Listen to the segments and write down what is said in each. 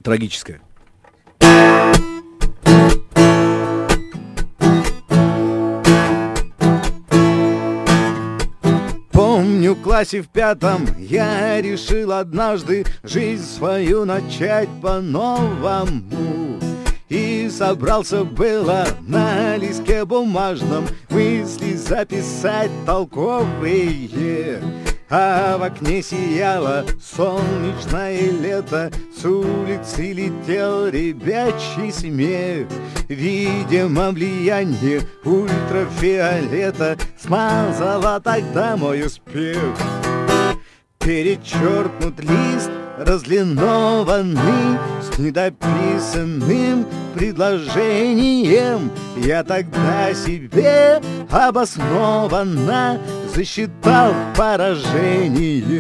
трагическое. Помню, в классе в 5 я решил однажды жизнь свою начать по-новому. И собрался было на листке бумажном мысли записать толковые. А в окне сияло солнечное лето, с улицы летел ребячий смех. Видимо, влияние ультрафиолета смазало тогда мой успех. Перечеркнут лист разлинованный с недописанным предложением. Я тогда себе обоснованно засчитал поражение.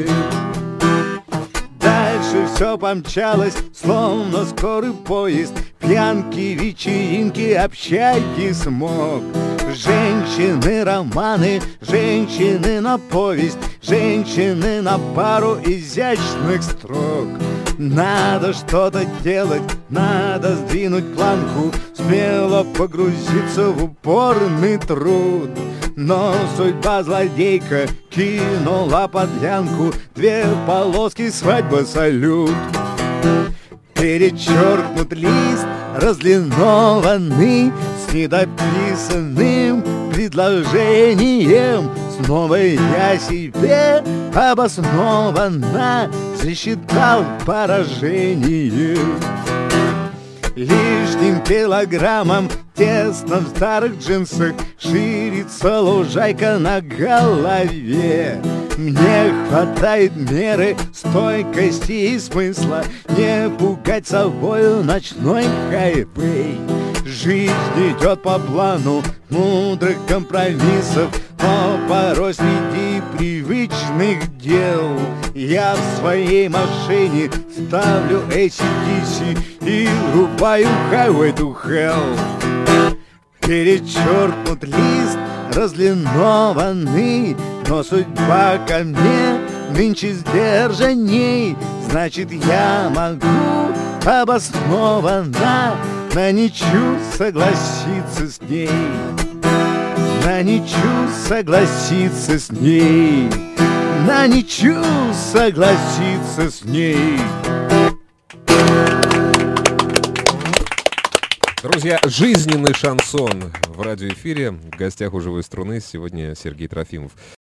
Дальше все помчалось, словно скорый поезд. Пьянки, вечеринки, общаги, смог. Женщины, романы, женщины на повесть, женщины на пару изящных строк. Надо что-то делать, надо сдвинуть планку, смело погрузиться в упорный труд. Но судьба злодейка кинула подлянку, 2 полоски, свадьба, салют. Перечеркнут лист разлинованный с недописанным предложением. Снова я себе обоснованно засчитал поражение. Лишним килограммом тесно в старых джинсах ширится лужайка на голове. Мне хватает меры, стойкости и смысла не пугать собою ночной хайвей. Жизнь идет по плану мудрых компромиссов, но порой среди привычных дел я в своей машине ставлю AC/DC и рубаю Highway to Hell. Перечеркнут лист разлинованный, но судьба ко мне нынче сдержанней. Значит, я могу обоснованно на ничью согласиться с ней. На ничью согласиться с ней. На ничью согласиться с ней. Друзья, жизненный шансон в радиоэфире. В гостях у «Живой струны» сегодня Сергей Трофимов.